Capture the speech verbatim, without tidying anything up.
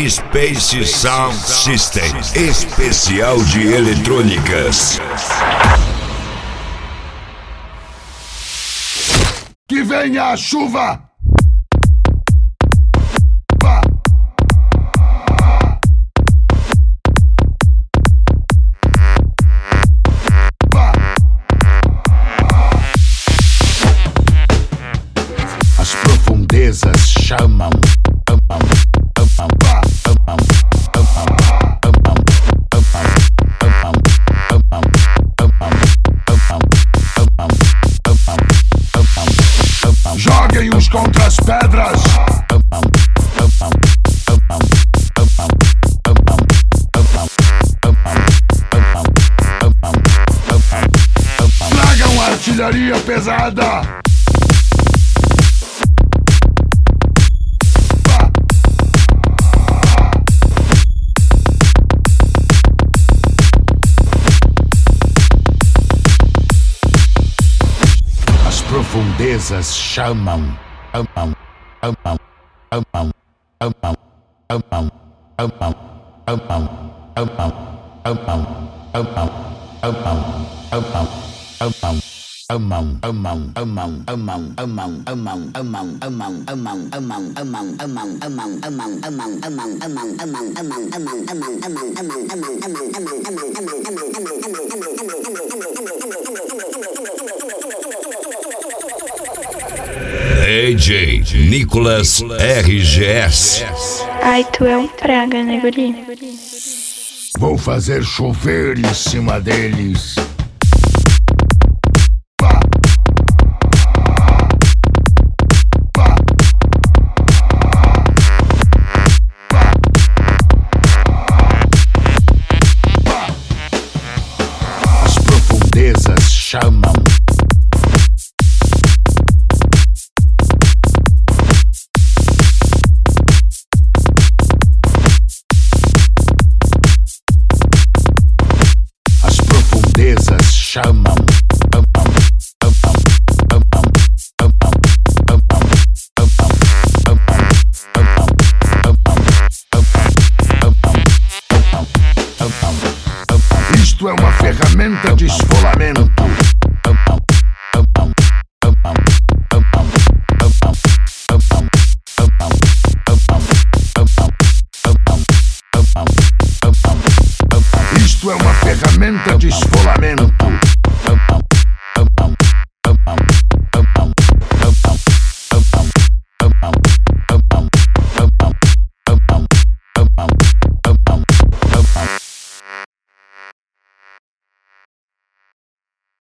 Space Sound System, especial de eletrônicas. Que venha a chuva! As profundezas chamam. Joguem uns contra as pedras. Tragam artilharia pesada. Profundezas chamam, amam, amam, amam, amam, amam, amam, amam, amam, amam, amam, amam, amam, amam. Amam, amam, amam, amam, amam, amam, amam, amam, amam, amam, amam, amam, amam, amam, amam, amam, amam, amam, D J Nicolas R G S. Ai, tu é um praga, né, guri? Vou fazer chover em cima deles. As profundezas chamam. Chamam, amam, amam, amam, amam, amam, amam, amam, amam, amam, amam, amam. Isto é uma ferramenta de esfolamento. Amam, amam, amam, amam, amam, amam, amam, amam, amam, amam, amam, amam. Isto é uma ferramenta de esfolamento.